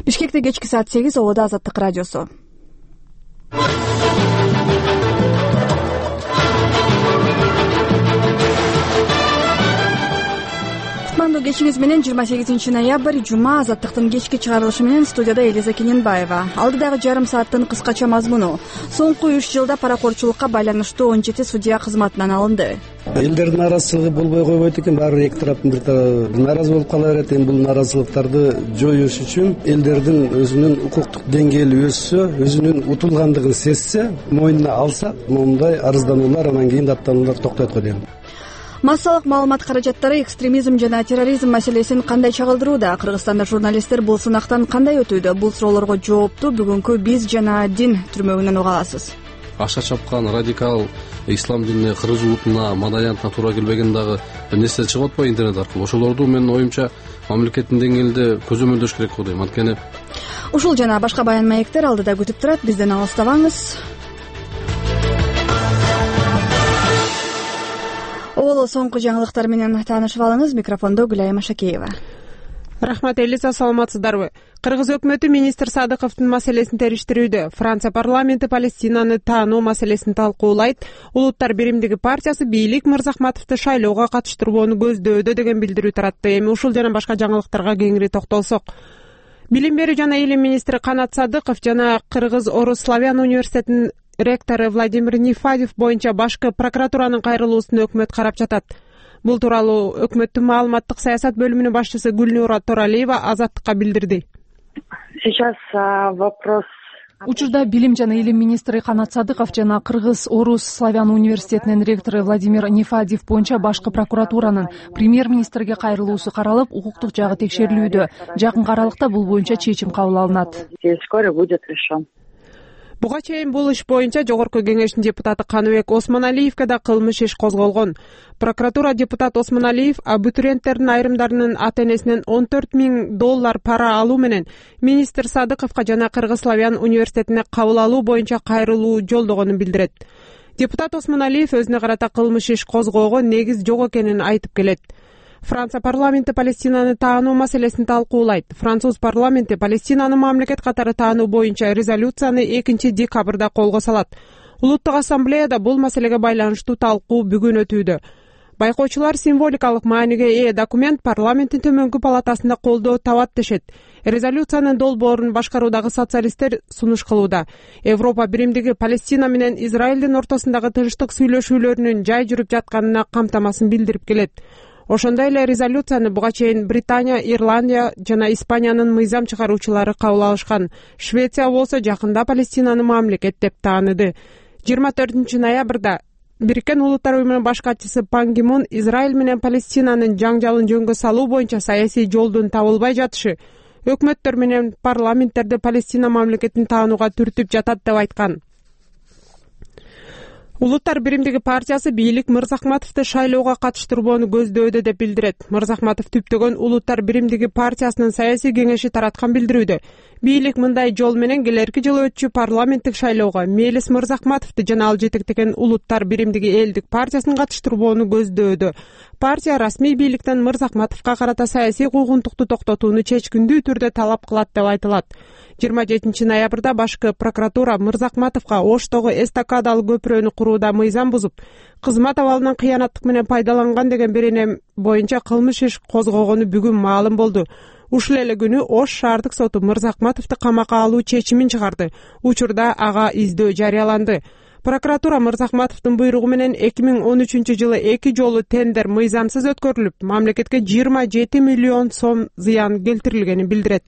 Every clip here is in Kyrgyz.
Бишкекте кечки саат 8, Ободо Азаттык радиосу. Кутмандуу кечиңиз менен 28 ноябрь жума Азаттыктын кечки чыгарылышы менен студияда Элиза Кененбаева. Алдыдагы жарым сааттын кыскача мазмуну: соңку 3 жылда паракорчулукка байланыштуу 17 судья кызматынан алынды. Элдердин наразычылыгы болбой койбойт экен, баары эки тараптын бир тарабы нааразы болуп кала берет. Эми бул нааразылыктарды жоюш үчүн элдердин өзүнүн укуктук деңгээли өссө, өзүнүн утулгандыгын сезсе, мойнуна алса, мындай арыздануулар, анан кийин даттануулар токтойт го дейм. Массалык маалымат каражаттары экстремизм жана терроризм маселесин кандай чагылдырууда? Кыргызстанда журналисттер бул сынактан кандай өтүүдө? Бул суроолорго жоопту бүгүнкү биз жана дин түрмөгүнөн уга аласыз. Аша чапкан радикал ислам динине, кыргыз улутуна, маданиятына туура келбеген дагы нерсе чыгып атпайбы интернет аркылуу? Ошолорду менин оюмча мамлекеттин деңгээлинде көзөмөлдөш керек го дейм. Анткени ушул жана башка баян маектер алдыда күтүп турат. Бизден алыстабаңыз. Оболо соңку жаңылыктар менен таанышып алыңыз. Микрофондо Гүлайым Ашакеева. Рахмат, Элиза, саламатсыздарбы? Кыргыз өкмөтү министр Садыковдун маселесин териштирүүдө. Франция парламенти Палестинаны таануу маселесин талкуулайт. Улуттар биримдиги партиясы бийлик Мырзахматовду шайлоого катыштырбоону көздөөдө деген билдирүү таратты. Эми ушул жана башка жаңылыктарга кеңири токтолсок. Билим берүү жана илим министри Канат Садыков жана Кыргыз Орус Славян университетинин ректору Владимир Нефадев боюнча башкы прокуратуранын кайрылуусун өкмөт карап жатат. Бул тууралуу өкмөттүн маалыматтык саясат бөлүмүнүн башчысы Гүлнура Торалиева Азаттыкка билдирди. Сейчас вопрос. Учурда билим жана илим министри Канат Садыков жана Кыргыз Орус Славян университетинин ректору Владимир Нефадев боюнча башкы прокуратуранын премьер-министрге кайрылуусу каралып, укуктук жагы текшерилүүдө. Жакын аралыкта бул боюнча чечим кабыл алынат. Скоро будет решен. Буга чейин бул иш боюнча Жогорку кеңештин депутаты Каныбек Осмоналиевге да кылмыш иш козголгон. Прокуратура депутат Осмоналиев абитуриенттердин айрымдарынын ата-энесинен $14,000 пара алуу менен министр Садыковго жана Кыргыз Славян университетине кабыл алуу боюнча кайрылуу жолдогонун билдирет. Депутат Осмоналиев өзүнө карата кылмыш иш козгоого негиз жок экенин айтып келет. Франция парламенти Палестинаны таануу маселесин талкуулайт. Француз парламенти Палестинаны мамлекет катары таануу боюнча резолюцияны 2 декабрда колго салат. Улуттук ассамблеяда бул маселеге байланыштуу талкуу бүгүн өтүүдө. Байкоочулар символикалык мааниге ээ документ парламенттин төмөнкү палатасында колдоо табат дешет. Резолюциянын долбоорун башкаруудагы социалисттер сунуш кылууда. Европа биримдиги Палестина менен Израилдин ортосундагы тынчтык сүйлөшүүлөрүнүн жай жүрүп жатканына камтамасын билдирип келет. Ошондой эле резолюцияны буга чейин Британия, Ирландия жана Испаниянын мыйзам чыгаруучулары кабыл алышкан. Швеция болсо жакында Палестинаны мамлекет деп тааныды. 24 ноябрда Бириккен Улуттар уюмунун баш катчысы Пан Ги Мун Израиль менен Палестинанын жаңжалын жөнгө салуу боюнча саясий жолдун табылбай жатышы өкмөттөр менен парламенттерди Палестина мамлекетин таанууга түртүп жатат деп айткан. Улуттар биримдиги партиясы бийлик Мырзахматовду шайлоого катыштырбоону көздөөдө деп билдирет. Мырзахматов түптөгөн Улуттар биримдиги партиясынын саясий кеңеши тараткан билдирүүдө бийлик мындай жол менен келерки жылы өтчү парламенттик шайлоого Мелис Мырзахматовду жана ал жетектеген Улуттар биримдиги элдик партиясын катыштырбоону көздөөдө. Партия расмий бийликтен Мырзахматовго карата саясий куугунтукту токтотууну чечкиндүү түрдө талап кылат деп айтылат. 27 ноябрда башкы прокуратура Мырзахматовго Оштогу эстакадалуу көпүрөнү курууда мыйзам бузуп, кызмат абалынан кыянаттык менен пайдаланган деген берене боюнча кылмыш иш козгогону бүгүн маалым болду. Ушул эле күнү Ош шаардык соту Мырзахматовду камакка алуу чечимин чыгарды. Учурда ага издөө жарыяланды. Прокуратура Мырзахматовдун буйругу менен 2013 жылы 2 жолу тендер мыйзамсыз өткөрүлүп, мамлекетке 27 миллион сом зыян келтирилгенин билдирет.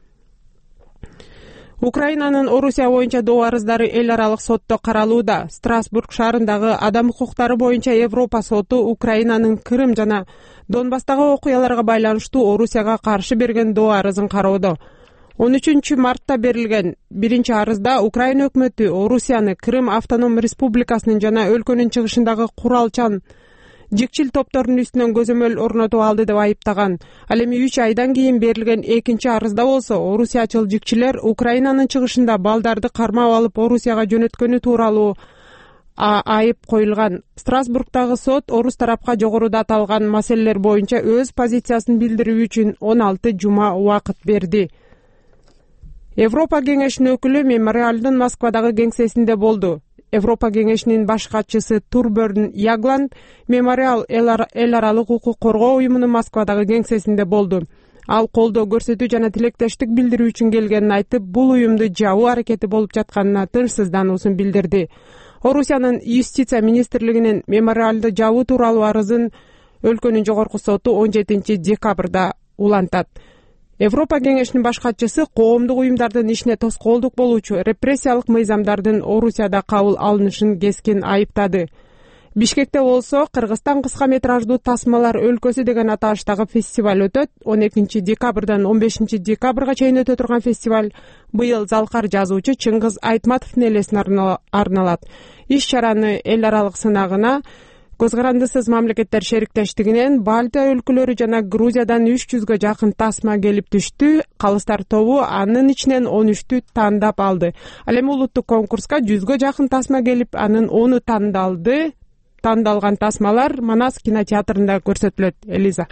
Украинанын Орусия боюнча доо арыздары эл аралык сотто каралууда. Страсбург шаарындагы адам укуктары боюнча Европа соту Украинанын Крым жана Донбасстагы окуяларга байланыштуу Орусияга каршы берген доо арызын кароодо. 13 мартта берилген биринчи арызда Украина өкмөтү Орусияны Крым автоном республикасынын жана өлкөнүн чыгышындагы куралчан жикчил топтордун үстүнөн көзөмөл орнотуп алды деп айыптаган. Ал эми 3 айдан кийин берилген экинчи арызда болсо орусиячыл жикчилер Украинанын чыгышында балдарды кармап алып Орусияга жөнөткөнү тууралуу айып коюлган. Страсбургдагы сот орус тарапка жогоруда аталган маселелер боюнча өз позициясын билдирүү үчүн 16 жума убакыт берди. Европа кеңешинин өкүлү мемориалдын Москвадагы кеңсесинде болду. Европа кеңешинин баш катчысы Турберн Ягланд мемориал эл аралык укук коргоо уюмунун Москвадагы кеңсесинде болду. Ал колдоо көрсөтүү жана тилектештик билдирүү үчүн келгенин айтып, бул уюмду жабуу аракети болуп жатканына тынчсыздануусун билдирди. Орусиянын юстиция министрлигинин мемориалды жабуу тууралуу арызын өлкөнүн жогорку соту 17 декабрда улантат. Европа кеңешинин баш катчысы коомдук уюмдардын ишине тоскоолдук болуучу репрессиялык мыйзамдардын Орусияда кабыл алынышын кескин айыптады. Бишкекте болсо Кыргызстан кыска метраждуу тасмалар өлкөсү деген аташтагы фестиваль өтөт. 12 декабрдан 15 декабрга чейин өтө турган фестиваль быйыл залкар жазуучу Чыңгыз Айтматовдун элесине арналат. Иш чараны эл аралык сынагына Көз карандысыз мамлекеттер шериктештигинен Балтия өлкөлөрү жана Грузиядан 300гө жакын тасма келип түштү. Калыстар тобу анын ичинен 13тү тандап алды. Ал эми улуттук конкурска 100гө жакын тасма келип, анын 10-у тандалды. Тандалган тасмалар Манас кинотеатрында көрсөтүлөт. Элиза.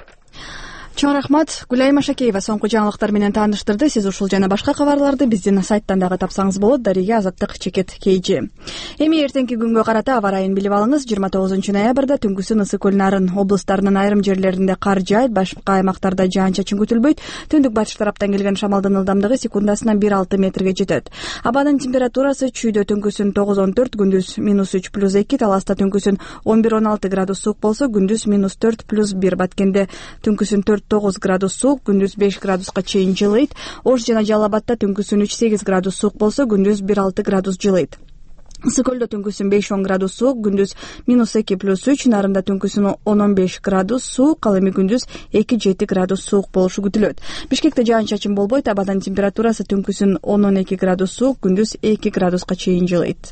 Чоң рахмат. Гүлайым Ашакеева соңку жаңылыктар менен тааныштырды. Сиз ушул жана башка кабарларды биздин сайттан дагы тапсаңыз болот. Дарига Азаттык Чекет KG. Эми эртеңки күнгө карата аба райын билип алыңыз. 29 ноябрда түнкүсүн Ысык көл Нарын облустарынын айрым жерлеринде кар жаайт, башка аймактарда жаан-чачын күтүлбөйт. Түндүк батыш тараптан келген шамалдын ылдамдыгы секундасына 1-6 метрге жетет. Абанын температурасы чүйдө түнкүсүн 9-14, күндүз -3 + 2, Таласта түнкүсүн 11-16 градус суук болсо, күндүз -4 + 1, Баткенде түнкүсүн 4-9 градус суук, күндүз 5 градуска чейин жылыйт. Ош жана Жалал Абадта түнкүсүн 3-8 градус суук болсо, күндүз 1-6 градус жылыйт. Ысык көлдө түнкүсүн 5-10 градус суук, күндүз -2 + 3, Нарында түнкүсүн 10-15 градус суук, ал эми күндүз 2-7 градус суук болушу күтүлөт. Бишкекте жаан-чачын болбойт, абадан температурасы түнкүсүн 10-12 градус суук, күндүз 2 градуска чейин жылыйт.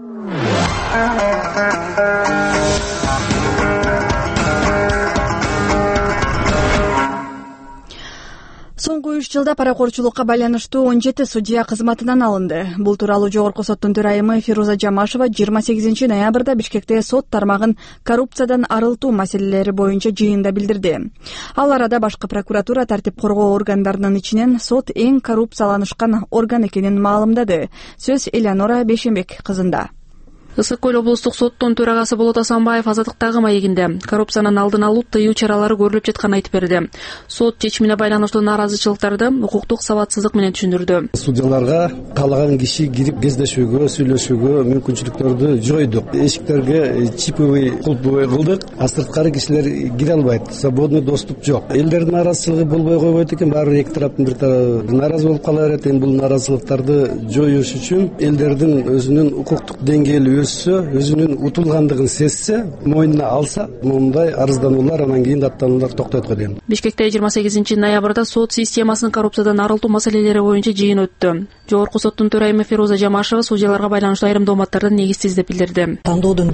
Соңку 3 жылда паракорчулукка байланыштуу 17 судья кызматынан алынды. Бул тууралуу Жогорку соттун төрайымы Фируза Жамашева 28 ноябрда Бишкекте сот тармагын коррупциядан арылтуу маселелери боюнча жыйында билдирди. Ал арада башкы прокуратура тартип коргоо органдарынын ичинен сот эң коррупцияланышкан орган экенин маалымдады. Сөз Элеонора Бешембек кызында. Ысык көл облустук соттун төрагасы Болот Асанбаев азаттыктагы маегинде коррупциянын алдын алуу тыюу чаралары көрүлүп жатканын айтып берди. Сот чечимине байланыштуу нааразычылыктарды укуктук сабатсыздык менен түшүндүрдү. Судьяларга каалаган киши кирип кездешүүгө, сүйлөшүүгө мүмкүнчүлүктөрдү жойдук. Эшиктерге чиповый кулпубой кылдык. Сырткары кишилер кире албайт. Свободный доступ жок. Элдердин нааразычылыгы болбой койбойт экен. Баары эки тараптын бир тарабы нааразы болуп кала берет. Эми бул нааразычылыктарды жоюш үчүн элдердин өзүнүн укуктук деңгээли өзүнүн утулгандыгын сезсе, мойнуна алса, мындай арыздануулар анан кийин даттануулар токтойт го дейм. Бишкекте 28 ноябрда сот системасын коррупциядан арылтуу маселелери боюнча жыйын өттү. Жогорку соттун төрайымы Фируза Жамашева судьяларга байланыштуу айрым дооматтарды негизсиз деп билдирди. Тандоодон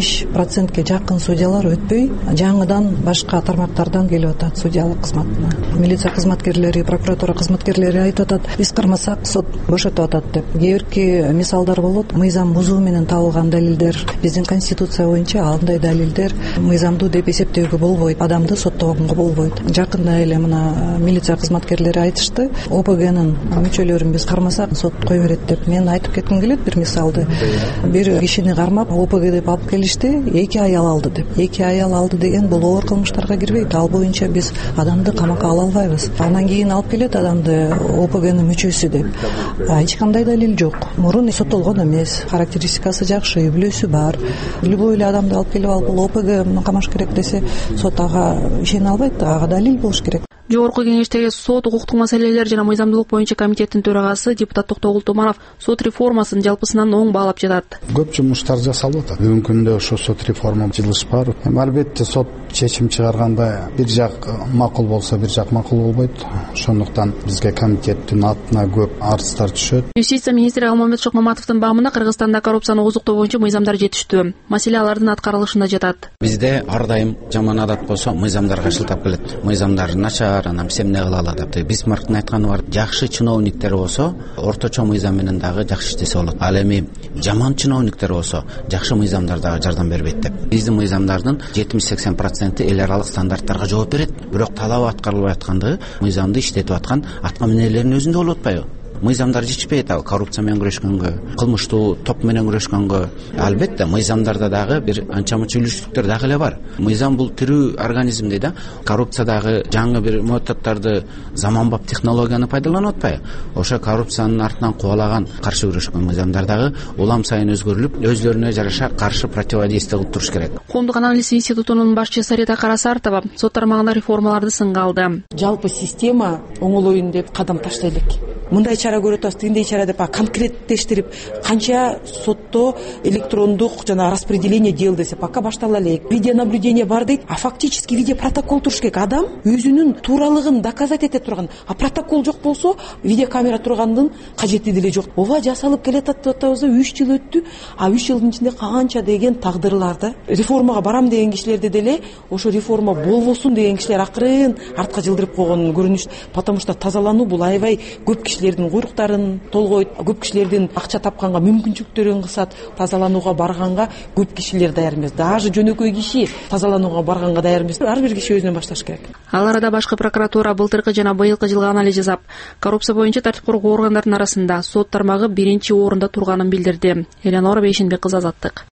70%ке жакын судьялар өтпөй, жаңыдан башка тармактардан келип атат судьялык кызматына. Милиция кызматкерлери, прокуратура кызматкерлери айтып атат, биз кармасак сот бошотуп атат деп. Кээ бирки мисалдар болот, мыйзам бузуу менен табылган далилдер, биздин конституция боюнча андай далилдер мыйзамдуу деп эсептөөгө болбойт, адамды соттогонго болбойт. Жакында эле мына милиция кызматкерлери айтышты, ОПГнын мүчөлөрүн биз кармасак сот кое берет деп. Мен айтып кетким келет бир мисалды. Бир кишини кармап ОПГ деп алып келишти, 2 аял алды деп. 2 аял алды деген бул оор кылмыштарга кирбейт. Ал боюнча биз адамды камакка ала албайбыз. Анан кийин алып келет адамды ОПГнын мүчөсү деп. Эч кандай далил жок. Мурун соттолгон эмес, характеристикасы жакшы, үйлөөсү бар. Любой эле адамды алып келип алып бул ОПГ камаш керек десе, сот ага ишене албайт, ага далил болуш керек. Жогорку кеңештеги сот укуктук маселелер жана мыйзамдуулук боюнча комитеттин төрагасы депутат Токтогул Туманов сот реформасын жалпысынан оң баалап жатат. Көп жумуштар жасалып атат. Бүгүнкү күндө ошо сот реформа жылыш бар. Албетте сот чечим чыгарганда бир жак макул болсо, бир жак макул болбойт. Ошондуктан бизге комитеттин атына көп арыздар түшөт. Юстиция министри Алмамбет Шокмаматовдун баамында Кыргызстанда коррупцияны ооздуктоо боюнча мыйзамдар жетиштүү. Маселе алардын аткарылышында жатат. Бизде ар дайым жаман адат болсо мыйзамдарга шылтап келет. Мыйзамдар начар, анан эмне кыла алат деп. Бисмарктын айтканы бар, жакшы чиновниктер болсо, орточо мыйзам менен дагы жакшы иштесе болот. Ал эми жаман чиновниктер болсо, жакшы мыйзамдар дагы жардам бербейт деп. Биздин мыйзамдардын 70-80% эл аралык стандарттарга жооп берет. Бирок талабы аткарылбай аткандыгы мыйзамды иштетип аткан аткаминерлердин өзүндө болуп атпайбы? мыйзамдар жетишпейт ал коррупция менен күрөшкөнгө, кылмыштуу топ менен күрөшкөнгө. Албетте мыйзамдарда дагы бир анча мынча үлүштүктөр дагы эле бар. Мыйзам бул тирүү организм дейт. Коррупциядагы жаңы бир методдорду, заманбап технологияны пайдаланып атпайбы? Ошо коррупциянын артынан кубалаган каршы күрөшкөн мыйзамдар дагы улам сайын өзгөрүлүп, өзлөрүнө жараша каршы противодействие кылып туруш керек. Коомдук анализ институтунун башчысы Рита Карасартова сот тармагында реформаларды сынга алды. Жалпы система оңолоюн деп кадам таштай элек. Мындай чара көрүп атабыз, тигиндей чара деп конкреттештирип, канча сотто электрондук жана распределение дел десе пока баштала элек. Видеонаблюдение бар дейт, а фактически видеопротокол туруш керек. Адам өзүнүн тууралыгын доказать эте турган, а протокол жок болсо видеокамера тургандын кажети деле жок. Ооба жасалып келатат деп атабыз, 3 жыл өттү, а 3 жылдын ичинде канча деген тагдырларды. Реформага барам деген кишилерде деле ошо реформа болбосун деген кишилер акырын артка жылдырып койгон көрүнүш. Потому что тазалануу бул аябай көп кишилердин куйруктарын толгойт, көп кишилердин акча тапканга мүмкүнчүлүктөрүн кысат. Тазаланууга барганга көп кишилер даяр эмес. Даже жөнөкөй киши тазаланууга барганга даяр эмес. Ар бир киши өзүнөн башташ керек. Ал арада башкы прокуратура былтыркы жана быйылкы жылга анализ жасап, коррупция боюнча тартип коргоо органдарынын арасында сот тармагы 1-орунда турганын билдирди. Элеонора Бейшенбек кызы, Азаттык.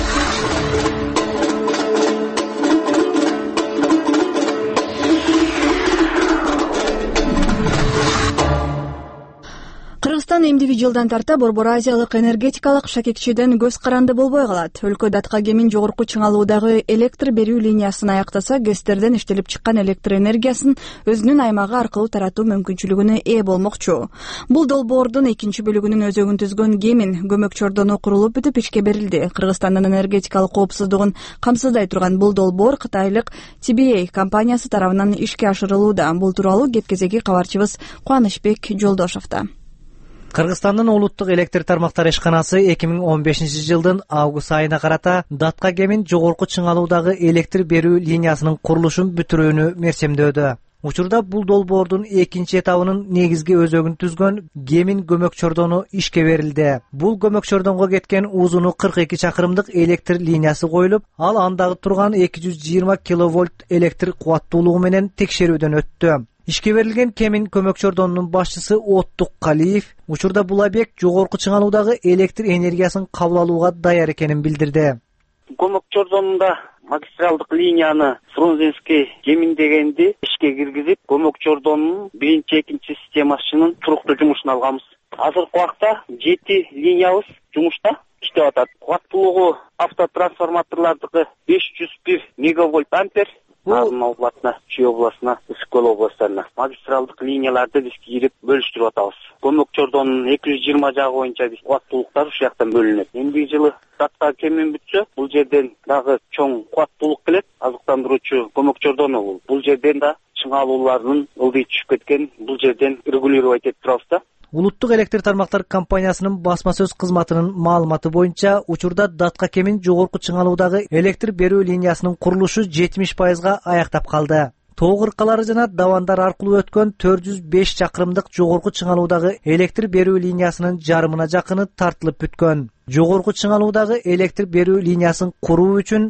Кыргызстан эмдиги жылдан тарта Борбор Азиялык энергетикалык шакекчиден көз каранды болбой калат. Өлкө Датка кемин жогорку чыңалуудагы электр берүү линиясын аяктаса, ГЭСтерден иштелип чыккан электр энергиясын өзүнүн аймагы аркылуу таратуу мүмкүнчүлүгүнө ээ болмокчу. Бул долбоордун экинчи бөлүгүнүн өзөгүн түзгөн Кемин көмөк чордону курулуп бүтүп ишке берилди. Кыргызстандын энергетикалык коопсуздугун камсыздай турган бул долбоор Кытайлык TBA компаниясы тарабынан ишке ашырылууда. Бул тууралуу кеп-кезеги кабарчыбыз Кубанычбек Жолдошовдо. Кыргызстандын улуттук электр тармактары ишканасы 2015 жылдын август айына карата Датка кемин жогорку чыңалуудагы электр берүү линиясынын курулушун бүтүрүүнү мерсемдөөдө. Учурда бул долбоордун экинчи этабынын негизги өзөгүн түзгөн Кемин көмөк чордону ишке берилди. Бул көмөк чордонго кеткен узуну 42 чакырымдык электр линиясы коюлуп, ал андагы турган 220 киловольт электр кубаттуулугу менен текшерүүдөн өттү. Ишке берилген Кемин көмөк чордонунун башчысы Оттук Калиев учурда бул объект жогорку чыңалуудагы электр энергиясын кабыл алууга даяр экенин билдирди. Көмөк чордонунда магистралдык линияны Фрунзенский Кемин дегенди ишке киргизип, көмөк чордонунун биринчи, экинчи системасынын туруктуу жумушун алганбыз. Азыркы убакта 7 линиябыз жумушта иштеп атат. Кубаттуулугу автотрансформаторлордуку 501 мегавольт ампер. Нарын областына, Чүй областына, Ысык Көл областарына магистралдык линияларды биз кирип бөлүштүрүп атабыз. Көмөк чордонунун 220 жагы боюнча биз кубаттуулуктар ушул жактан бөлүнөт. Эмдиги жылы Датка кемин бүтсө, бул жерден дагы чоң кубаттуулук келет. Азыктандыруучу көмөк чордону бул жерден да чыңалуулардын ылдый түшүп кеткен, бул жерден регулировать этип турабыз да. Улуттук электр тармактар компаниясынын басма сөз кызматынын маалыматы боюнча, учурда Датка кемин жогорку чыңалуудагы электр берүү линиясынын курулушу 70% аяктап калды. Тоо кыркалары жана давандар аркылуу өткөн 405 чакырымдык жогорку чыңалуудагы электр берүү линиясынын жарымына жакыны тартылып бүткөн. Жогорку чыңалуудагы электр берүү линиясын куруу үчүн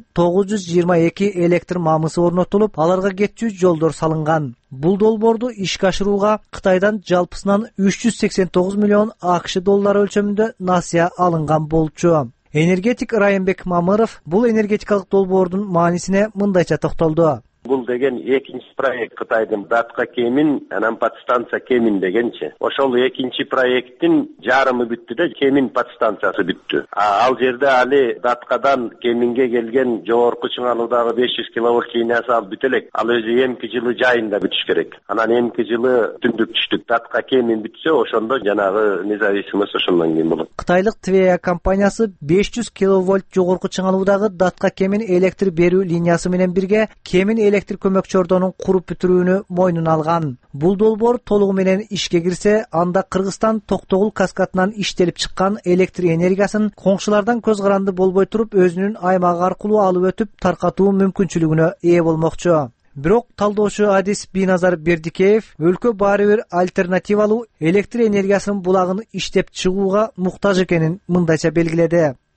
922 электр мамысы орнотулуп, аларга кетчү жолдор салынган. Бул долбоорду ишке ашырууга Кытайдан жалпысынан 389 миллион АКШ доллары өлчөмүндө насыя алынган болчу. Энергетик Райымбек Мамыров бул энергетикалык долбоордун маанисине мындайча токтолду. Бул деген экинчи проект Кытайдын Датка кемин, анан подстанция кемин дегенчи. Ошол экинчи проекттин жарымы бүттү да, кемин подстанциясы бүттү. Ал жерде али Даткадан кеминге келген жогорку чыңалуудагы 500 киловольт линиясы ал бүт элек. Ал өзү эмки жылы жайында бүтүш керек. Анан эмки жылы түндүк түштүк. Датка кемин бүтсө, ошондо жанагы независимость ошондон кийин болот. Кытайлык TVA компаниясы 500 киловольт жогорку чыңалуудагы Датка кемин электр берүү линиясы менен бирге кемин электр көмөк чордонун куруп бүтүрүүнү мойнуна алган. Бул долбоор толугу менен ишке кирсе, анда Кыргызстан Токтогул каскадынан иштелип чыккан электр энергиясын коңшулардан көз каранды болбой туруп өзүнүн аймагы аркылуу алып өтүп таркатуу мүмкүнчүлүгүнө ээ болмокчу. Бирок талдоочу Адис Биназар Бердикеев өлкө баары бир альтернативалуу электр энергиясынын булагын иштеп чыгууга муктаж экенин мындайча белгиледи.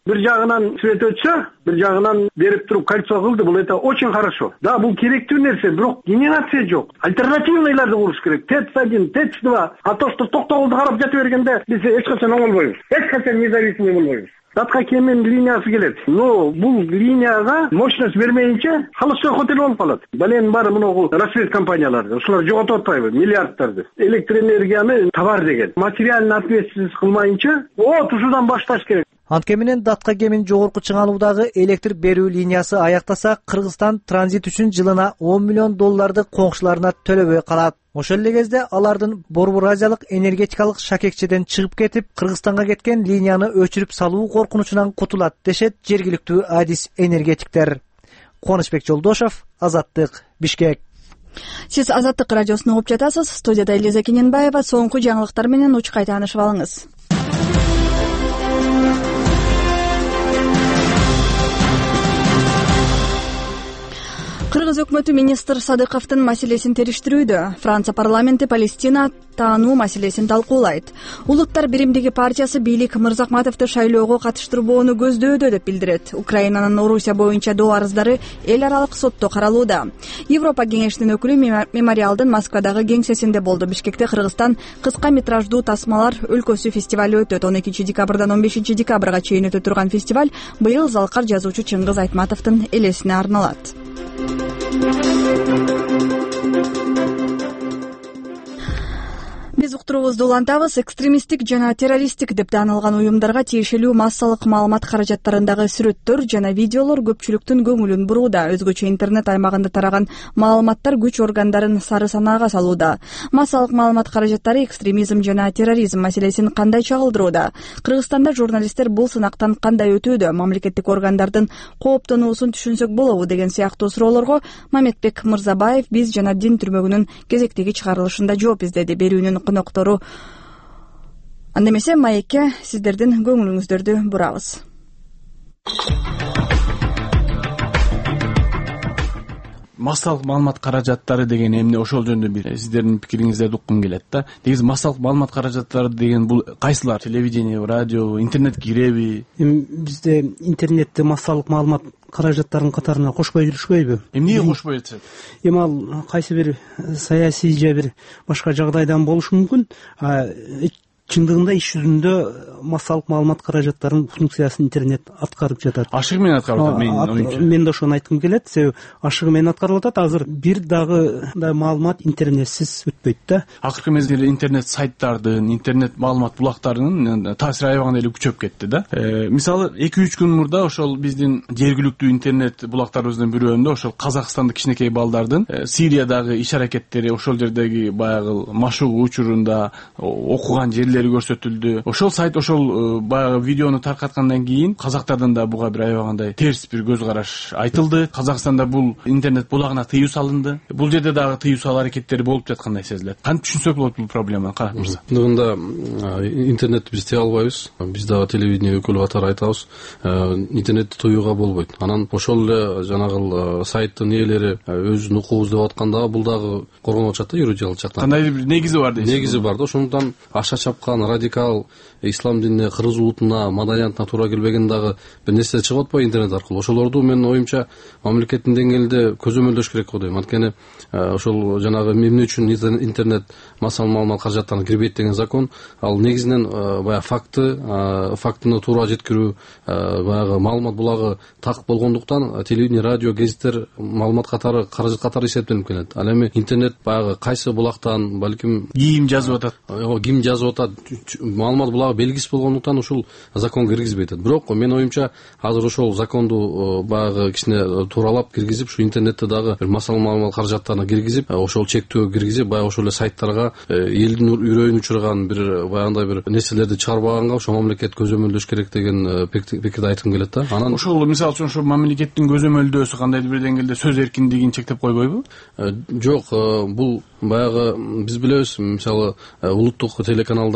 бир жагынан свет өтсө, бир жагынан берип туруп кольцо кылды. Бул это очень хорошо. Да, бул керектүү нерсе, бирок генерация жок. Альтернативныйларды куруш керек. ТЭЦ-1, ТЭЦ-2. А то, что Токтогулду карап жата бергенде биз эч качан оңолбойбуз. Эч качан независимый болбойбуз. Датка кемин линиясы келет. Но бул линияга мощность бермейинче холостой хотел болуп калат. Баленин баары мынагу рассвет компаниялары, ушулар жоготуп атпайбы миллиардтарды. Электроэнергияны товар деген. Материальный ответственность кылмайынча, ушудан башташ керек. Анткени менен Датка кемин жогорку чыңалуудагы электр берүү линиясы аяктаса, Кыргызстан транзит үчүн жылына $10 миллион коңшуларына төлөбөй калат. Ошол эле кезде алардын Борбор Азиялык энергетикалык шакекчеден чыгып кетип, Кыргызстанга кеткен линияны өчүрүп салуу коркунучунан кутулат дешет жергиликтүү адис энергетиктер. Кубанычбек Жолдошов, Азаттык, Бишкек. Сиз Азаттык радиосун угуп жатасыз. Студияда Элиза Кененбаева. Соңку жаңылыктар менен учкай таанышып алыңыз. Кыргыз өкмөтү министр Садыковдун маселесин териштирүүдө. Франция парламенти Палестина таануу маселесин талкуулайт. Улуттар биримдиги партиясы бийлик Мырзахматовду шайлоого катыштырбоону көздөөдө деп билдирет. Украинанын Орусия боюнча доо арыздары эл аралык сотто каралууда. Европа кеңешинин өкүлү мемориалдын Москвадагы кеңсесинде болду. Бишкекте Кыргызстан кыска метраждуу тасмалар өлкөсү фестивали өтөт. 12 декабрдан 15 декабрга чейин өтө турган фестиваль быйыл залкар жазуучу Чыңгыз Айтматовдун элесине арналат. Биз уктуруубузду улантабыз. Экстремисттик жана террористтик деп таанылган уюмдарга тиешелүү массалык маалымат каражаттарындагы сүрөттөр жана видеолор көпчүлүктүн көңүлүн бурууда. Өзгөчө интернет аймагында тараган маалыматтар күч органдарын сары санаага салууда. Массалык маалымат каражаттары экстремизм жана терроризм маселесин кандай чагылдырууда? Кыргызстанда журналисттер бул сынактан кандай өтүүдө? Мамлекеттик органдардын кооптонуусун түшүнсөк болобу деген сыяктуу суроолорго Маметбек Мырзабаев биз жана дин түрмөгүнүн кезектеги чыгарылышында жооп издеди. Берүүнүн коноктору. Анда эмесе маекке сиздердин көңүлүңүздөрдү бурабыз. Массалык маалымат каражаттары деген эмне, ошол жөнүндө бир сиздердин пикириңиздерди уккум келет да. Негизи массалык маалымат каражаттары деген бул кайсылар? Телевидение, радио, интернет киреби? Бизде интернетти массалык маалымат каражаттарынын катарына кошпой жүрүшпөйбү? Эмнеге кошпой жатышат? Ал кайсы бир саясий же бир башка жагдайдан болушу мүмкүн. Чындыгында иш жүзүндө массалык маалымат каражаттарынын функциясын интернет аткарып жатат. Ашыгы менен аткарып атат, менин оюмча. Мен да ошону айткым келет. Себеби ашыгы менен аткарылып атат. Азыр бир дагы маалымат интернетсиз өтпөйт да. Акыркы мезгилде интернет сайттардын, интернет маалымат булактарынын таасири аябаган эле күчөп кетти да. Мисалы 2-3 күн мурда ошол биздин жергиликтүү интернет булактарыбыздын бирөөндө ошол Казакстандык кичинекей балдардын Сириядагы иш аракеттери, ошол жердеги баягы машыгуу учурунда окуган көрсөтүлдү. Ошол сайт ошол баягы видеону таркаткандан кийин казактардан да буга бир аябагандай терс бир көз караш айтылды. Казакстанда бул интернет булагына тыюу салынды. Бул жерде дагы тыюу салуу аракеттери болуп жаткандай сезилет. Кантип түшүнсөк болот бул проблеманы, Карак мырза? Чындыгында интернетти биз тыя албайбыз. Биз дагы телевидение өкүлү катары айтабыз. Интернетти тыюуга болбойт. Анан ошол эле жанагы сайттын ээлери өзүнүн укугубуз деп атканда бул дагы коргонуп атышат да юридикалык жактан. Кандайдыр бир негизи бар дейсиз? Негизи бар да. Ошондуктан аша чапкан радикал ислам динине, кыргыз улутуна, маданиятына туура келбеген дагы бир нерсе чыгып атпайбы интернет аркылуу? Ошолорду менин оюмча мамлекеттин деңгээлинде көзөмөлдөш керек го дейм. Анткени ошол жанагы эмне үчүн интернет массалык маалымат каражаттарына кирбейт деген закон, ал негизинен баягы фактыны туура жеткирүү, баягы маалымат булагы так болгондуктан телевидение, радио, гезиттер маалымат катары каражат катары эсептелип келет. Ал эми интернет баягы кайсы булактан, балким ким жазып атат, ким жазып атат, маалымат булагы белгисиз болгондуктан ушул закон киргизбейт. Бирок менин оюмча азыр ошол законду баягы кичине тууралап киргизип, ушу интернетте дагы бир массалык маалымат каражаттарына киргизип, ошол чектөө киргизип, баягы ошол эле сайттарга элдин үрөйүн учурган бир баягындай бир нерселерди чыгарбаганга ошо мамлекет көзөмөлдөш керек деген пикирди айткым келет да. Анан ошол мисалы үчүн ошо мамлекеттин көзөмөлдөөсү кандайдыр бир деңгээлде сөз эркиндигин чектеп койбойбу? Жок, бул баягы биз билебиз, мисалы улуттук телеканалдар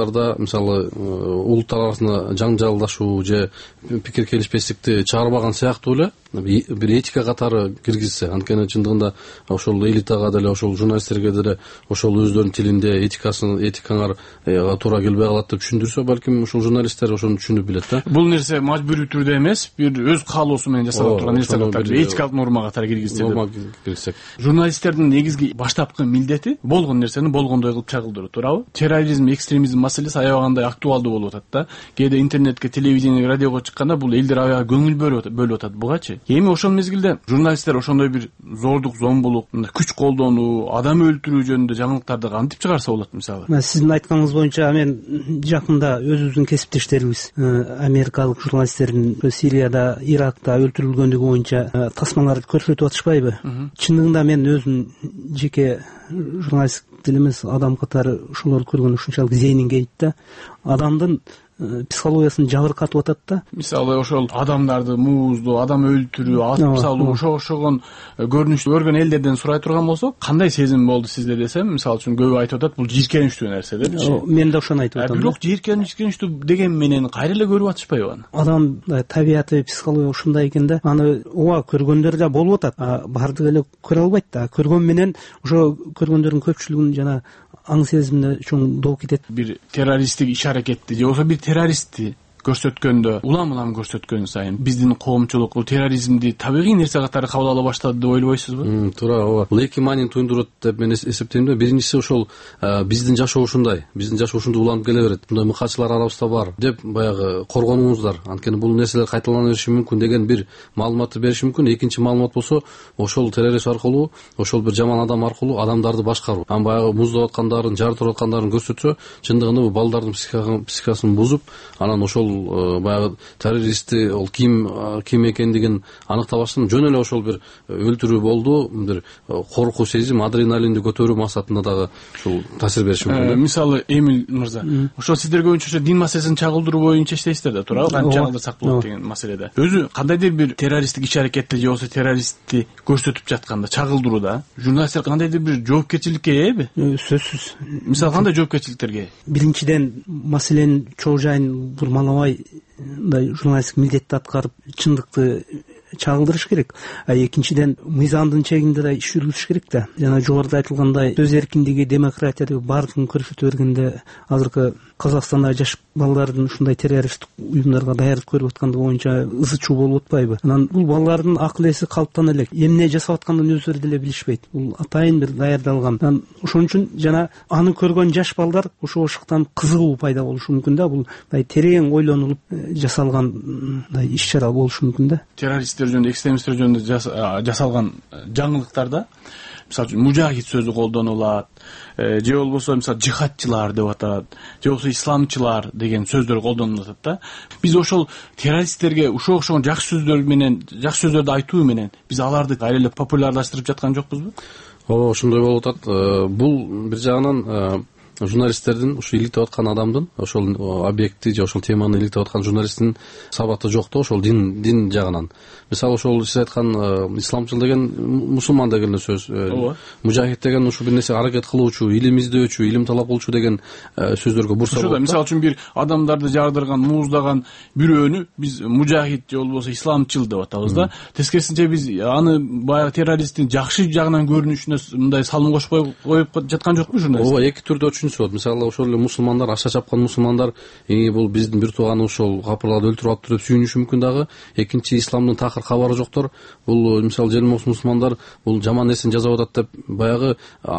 учурларда мисалы улуттар арасында жаңжалдашуу же пикир келишпестикти чыгарбаган сыяктуу эле бир этика катары киргизсе, анткени чындыгында ошол элитага деле ошол журналисттерге деле ошол өздөрүнүн тилинде этикаңар туура келбей калат деп түшүндүрсө, балким ушул журналисттер ошону түшүнүп билет да. Бул нерсе мажбурий түрдө эмес, бир өз каалоосу менен жасалып турган нерсе катары, этикалык норма катары киргизсек. Журналисттердин негизги баштапкы милдети болгон нерсени болгондой кылып чагылдыруу, туурабы? Терроризм, экстремизм маселеси аябагандай актуалдуу болуп атат да. Кээде интернетке, телевидениеге, радиого чыкканда бул элдер аябай көңүл бөлүп атат бугачы. Эми ошол мезгилде журналисттер ошондой бир зордук, зомбулук, күч колдонуу, адам өлтүрүү жөнүндө жаңылыктарды кантип чыгарса болот мисалы? Сиздин айтканыңыз боюнча мен жакында өзүбүздүн кесиптештерибиз америкалык журналисттердин Сирияда, Иракта өлтүрүлгөндүгү боюнча тасмаларды көрсөтүп атышпайбы? Чындыгында мен өзүм жеке журналист эмес адам катары ошолорду көргөн ушунчалык зээним кейт да. Адамдын психологиясын жабыркатып атат да. Мисалы ошол адамдарды мууздоо, адам өлтүрүү, атып салуу, ошогон көрүнүштү көргөн элдерден сурай турган болсок, кандай сезим болду сизде десем, мисалы үчүн көбү айтып атат, бул жийиркеничтүү нерсе депчи. Мен да ошону айтып атам. Бирок жийиркеничтүү деген менен кайра эле көрүп атышпайбы аны? Адам табияты, психология ушундай экен да. Аны ооба көргөндөр да болуп атат. Бардыгы эле көрө албайт да. Көргөн менен ошо көргөндөрдүн көпчүлүгүнүн жана аң сезимине чоң доо кетет. Бир террористтик иш аракетти же болбосо бир террористти көрсөткөндө, улам көрсөткөн сайын биздин коомчулук бул терроризмди табигый нерсе катары кабыл ала баштады деп ойлобойсузбу? Туура, ооба. Бул эки маанини туюндурат деп мен эсептейм да. Биринчиси ошол биздин жашоо ушундай, ушундай уланып келе берет. Мындай мыкаачылар арабызда бар деп баягы коргонуңуздар. Анткени бул нерселер кайталана бериши мүмкүн деген бир маалыматты бериши мүмкүн. Экинчи маалымат болсо, ошол террорист аркылуу, ошол бир жаман адам аркылуу адамдарды башкаруу. Анан баягы муздап аткандарын, жарытып аткандарын көрсөтсө, чындыгында бул балдардын психикасын бузуп, анан ошол баягы террористти ол ким экендигин аныктабастан жөн эле ошол бир өлтүрүү болду, бир коркуу сезим, адреналинди көтөрүү максатында дагы ушул таасир бериши мүмкүн. Мисалы Эмил мырза, ошол сиздер көбүнчө дин маселесин чагылдыруу боюнча иштейсиздер да, туурабы? Кантип чагылдырсак болот деген маселеде. Өзү кандайдыр бир террористтик иш аракетти же болбосо террористти көрсөтүп жатканда, чагылдырууда журналисттер кандайдыр бир жоопкерчиликке ээби? Сөзсүз. Мисалы кандай жоопкерчиликтерге? Биринчиден маселенин чоо жайын бурмалабай журналисттик милдетти аткарып чындыкты чагылдырыш керек. Экинчиден мыйзамдын чегинде да иш жүргүзүш керек да. Жана жогоруда айтылгандай сөз эркиндиги, демократия деп баардыгын көрсөтө бергенде азыркы Казакстанда жаш балдардын ушундай террористтик уюмдарга даярдык көрүп аткандыгы боюнча ызы чуу болуп атпайбы? Анан бул балдардын акыл эси калыптана элек. Эмне жасап аткандын өздөрү деле билишпейт. Бул атайын бир даярдалган. Анан ошон үчүн жана аны көргөн жаш балдар ошого шыктан кызыгуу пайда болушу мүмкүн да. Бул терең ойлонулуп жасалган иш чара болушу мүмкүн да. Террористтер жөнүндө, экстремисттер жөнүндө жасалган жаңылыктарда мисалы үчүн мужахид сөзү колдонулат, же болбосо мисалы жихадчылар деп атат, же болбосо исламчылар деген сөздөр колдонулуп атат да. Биз ошол террористтерге ошого жакшы сөздөр менен, жакшы сөздөрдү айтуу менен биз аларды кайра эле популярдаштырып жаткан жокпузбу? Ооба, ошондой болуп атат. Бул бир жагынан журналисттердин, ушу иликтеп аткан адамдын, ошол объектти же ошол теманы иликтеп аткан журналисттин сабаты жок да, ошол дин жагынан. Мисалы ошол сиз айткан исламчыл деген мусулман деген сөз, мужахид деген ушу бир нерсе аракет кылуучу, илим издөөчү, илим талап кылуучу деген сөздөргө бурса болот. Мисалы үчүн бир адамдарды жардырган, мууздаган бирөөнү биз мужахид же болбосо исламчыл деп атабыз да. Тескерисинче биз аны баягы террористтин жакшы жагынан көрүнүшүнө мындай салым кошпой коюп жаткан жокпу журналист? Ооба, эки түрдө түшүнүшүп атат. Мисалы ошол эле мусулмандар, аша чапкан мусулмандар, бул биздин бир тууганы ошол капырларды өлтүрүп атты деп сүйүнүшү мүмкүн дагы. Экинчи, исламдын такыр кабары жоктор, бул мисалы желмокс мусулмандар бул жаман нерсени жасап атат деп баягы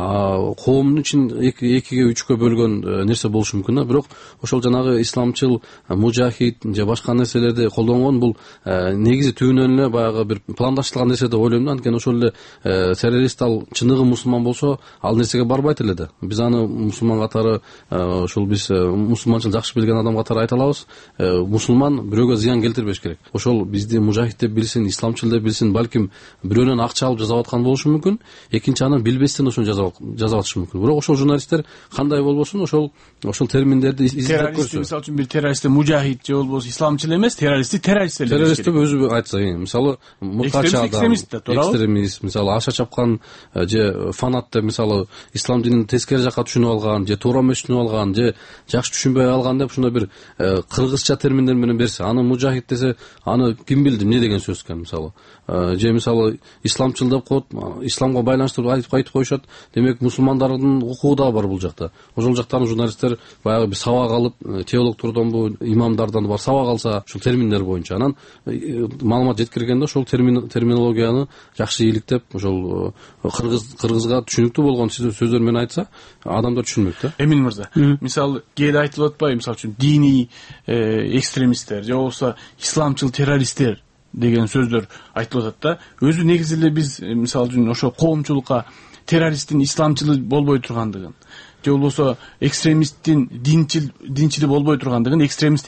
коомдун ичин экиге үчкө бөлгөн нерсе болушу мүмкүн да. Бирок ошол жанагы исламчыл, мужахид же башка нерселерди колдонгон бул негизи түбүнөн эле баягы бир пландаштырылган нерсе деп ойлойм да. Анткени ошол эле террорист ал чыныгы мусулман болсо, ал нерсеге барбайт эле да. Биз аны мусулман катары, ошол биз мусулманчылык жакшы билген адам катары айта алабыз. Мусулман бирөөгө зыян келтирбеш керек. Ошол бизди мужахид деп билсин, исламчыл деп билсин, балким бирөөнөн акча алып жасап аткан болушу мүмкүн. Экинчи, аны билбестен ошону жасап атышы мүмкүн. Бирок ошол журналисттер кандай болбосун ошол терминдерди издеп көрсө. Мисалы үчүн бир террористти мужахид же болбосо исламчыл эмес, террористти террорист деп өзү айтса, мисалы мыкаачы адам, экстремист, мисалы аша чапкан же фанат деп, мисалы ислам динин тескери жакка түшүнүп алган алган же туура эмес түшүнүп алган же жакшы түшүнбөй алган деп ушундай бир кыргызча терминдер менен берсе, аны мужахид десе, аны ким билди эмне деген сөз экен мисалы. Же мисалы исламчыл деп коет, исламга байланыштырып айтып коюшат. Демек мусулмандардын укугу да бар бул жакта. Ошол жактан журналисттер баягы бир сабак алып, теологтордонбу, имамдардан бар сабак алса, ушул терминдер боюнча анан маалымат жеткиргенде ошол терминологияны жакшы иликтеп, ошол кыргызга түшүнүктүү болгон сөздөр менен айтса, адамдар түшүнмөк да. Эмин мырза, мисалы кээде айтылып атпайбы, мисалы үчүн диний экстремисттер же болбосо исламчыл террористтер деген сөздөр айтылып атат да. Өзү негизи эле биз мисалы үчүн ошо коомчулукка террористтин исламчылы болбой тургандыгын же болбосо экстремисттин динчили болбой тургандыгын, террорист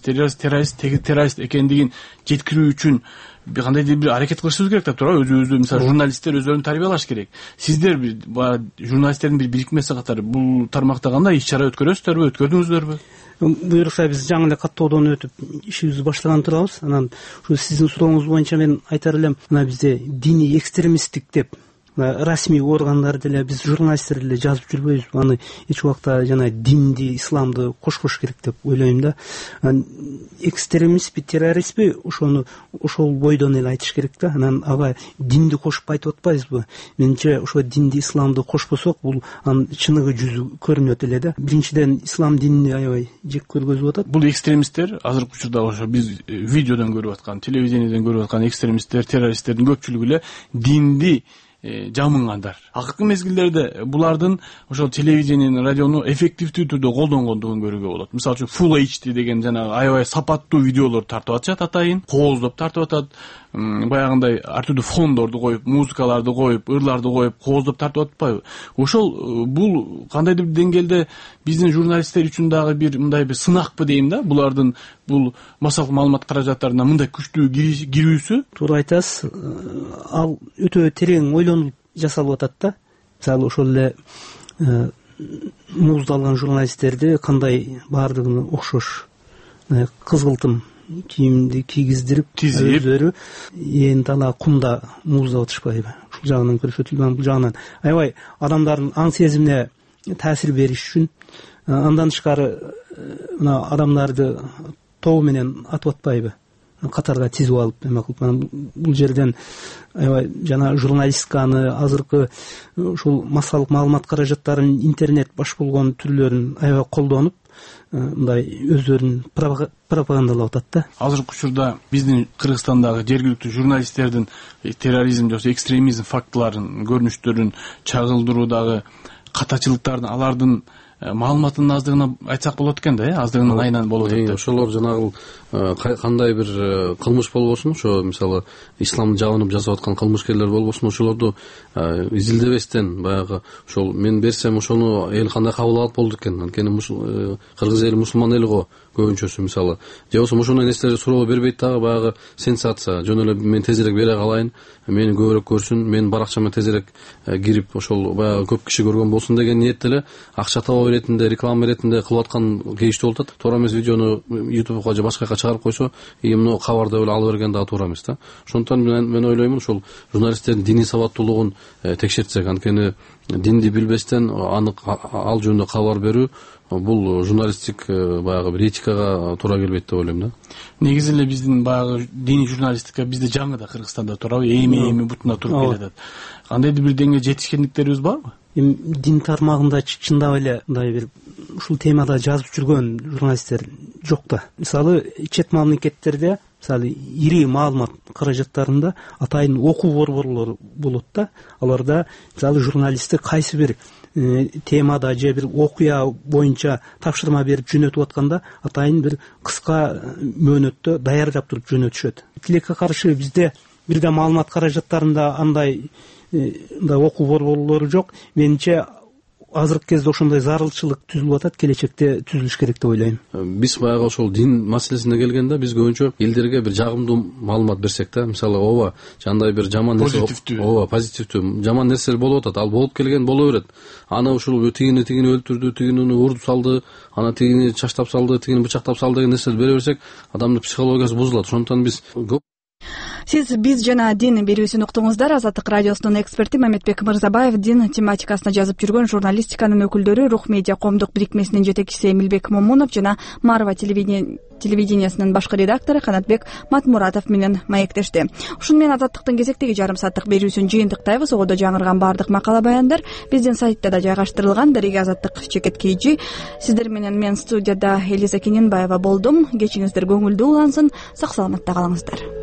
экендигин жеткирүү үчүн кандайдыр бир аракет кылышыбыз керек да, туура? Өзү мисалы журналисттер өздөрүн тарбиялаш керек. Сиздер журналисттердин бир бирикмеси катары бул тармакта кандай иш-чара өткөрөсүздөрбү, өткөрдүңүздөрбү? Буюрса биз жаңы эле каттоодон өтүп ишибизди баштаган турабыз. Анан ушу сиздин сурооңуз боюнча мен айтар элем, мына бизде диний экстремисттик деп расмий органдар деле, биз журналисттер деле жазып жүрбөйбүз. Аны эч убакта жана динди, исламды кошпош керек деп ойлойм да. Экстремистпи, террористпи, ошону ошол бойдон эле айтыш керек да. Анан ага динди кошуп айтып атпайбызбы? Менимче ошо динди, исламды кошпосок, бул анын чыныгы жүзү көрүнөт эле да. Биринчиден ислам динини аябай жек көргөзүп атат. Бул экстремисттер азыркы учурда ошо биз видеодон көрүп аткан, телевидениеден көрүп аткан экстремисттер, террористтердин көпчүлүгү эле динди жамынгандар. Акыркы мезгилдерде булардын ошол телевидениени, радиону эффективдүү түрдө колдонгондугун көрүүгө болот. Мисалы үчүн Full HD деген жана аябай сапаттуу видеолор тартып атышат, атайын кооздоп тартып атат. Баягындай ар түрдүү фондорду коюп, музыкаларды коюп, ырларды коюп, кооздоп тартып атпайбы? Ошол бул кандайдыр бир деңгээлде биздин журналисттер үчүн дагы бир мындай бир сынакпы дейм да, булардын бул массалык маалымат каражаттарына мындай күчтүү кирүүсү. Туура айтасыз. Ал өтө терең ойлонуп жасалып атат да. Мисалы ошол эле муздалган журналисттерди кандай баардыгын окшош кызгылтым кийимди кийгиздирип, өздөрү ээн тала кумда муздап атышпайбы? Ушул жагынан көрсөтүлгөн, бул жагынан аябай адамдардын аң сезимине таасир бериш үчүн. Андан тышкары мына адамдарды тобу менен атып атпайбы? Катарга тизип алып эме кылып, бул жерден аябай жана журналистиканы, азыркы ушул массалык маалымат каражаттарын, интернет баш болгон түрлөрүн аябай колдонуп, мындай өздөрүн пропагандалап атат да. Азыркы учурда биздин Кыргызстандагы жергиликтүү журналисттердин терроризм же экстремизм фактыларын, көрүнүштөрүн чагылдыруудагы катачылыктарын, алардын маалыматынын аздыгына айтсак болот экен да, аздыгынын айынан болуп атат. Ошолор жанагы кандай бир кылмыш болбосун, ошо мисалы исламды жабынып жасап аткан кылмышкерлер болбосун, ошолорду изилдебестен баягы ошол мен берсем ошону эл кандай кабыл алат болду экен. Анткени кыргыз эли мусулман эл го көбүнчөсү мисалы. Же болбосо ошондой нерселерди суроо бербейт дагы, баягы сенсация, жөн эле мен тезирээк бере калайын, мени көбүрөөк көрсүн, менин баракчама тезирээк кирип ошол баягы көп киши көргөн болсун деген ниетте эле акча табуу иретинде, реклама иретинде кылып аткан кейиштүү болуп атат. Туура эмес видеону YouTubeга же башка жака чыгарып койсо, эмне кабар деп эле алып берген дагы туура эмес да. Ошондуктан мен ойлоймун, ушул журналисттердин диний сабаттуулугун текшертсек, анткени динди билбестен анык ал жөнүндө кабар берүү бул журналисттик баягы бир этикага туура келбейт деп ойлойм да. Негизи эле биздин баягы диний журналистика бизде жаңы да Кыргызстанда турабы, эми бутуна туруп келатат. Кандайдыр бир деңгээлде жетишкендиктерибиз барбы? Дин тармагында чындап эле мындай бир ушул темада жазып жүргөн журналисттер жок да. Мисалы чет мамлекеттерде, мисалы ири маалымат каражаттарында атайын окуу борборлору болот да. Аларда мисалы журналистти кайсы бир темада же бир окуя боюнча тапшырма берип жөнөтүп атканда атайын бир кыска мөөнөттө даярдап туруп жөнөтүшөт. Тилекке каршы бизде бир да маалымат каражаттарында андай окуу борборлору жок. Менимче азыркы кезде ошондой зарылчылык түзүлүп атат, келечекте түзүлүш керек деп ойлойм. Биз баягы ошол дин маселесине келгенде биз көбүнчө элдерге бир жагымдуу маалымат берсек да, мисалы ооба жандай бир жаман нерсе, ооба позитивдүү жаман нерселер болуп атат, ал болуп келген боло берет. Аны ушул тигини өлтүрдү, тигини урдуп салды, аны тигини чачтап салды, тигини бычактап салды деген нерселерди бере берсек, адамдын психологиясы бузулат. Ошондуктан биз Сиз биз жана дин берүүсүн уктуңуздар. Азаттык радиосунун эксперти Мамедбек Мырзабаев, дин тематикасына жазып жүргөн журналистиканын өкүлдөрү, Рух медиа коомдук бирикмесинин жетекчиси Эмилбек Момунов жана Марва телевидениясынын башкы редактору Канатбек Матмуратов менен маектешти. Ушуну менен Азаттыктын кезектеги жарым сааттык берүүсүн жыйынтыктайбыз. Ого жаңырган баардык макала баяндар биздин сайтта да жайгаштырылган. Дареги Азаттык чекет KG. Сиздер менен мен студияда Элиза Кененбаева болдум. Кечиңиздер көңүлдүү улансын. Сак саламатта калыңыздар.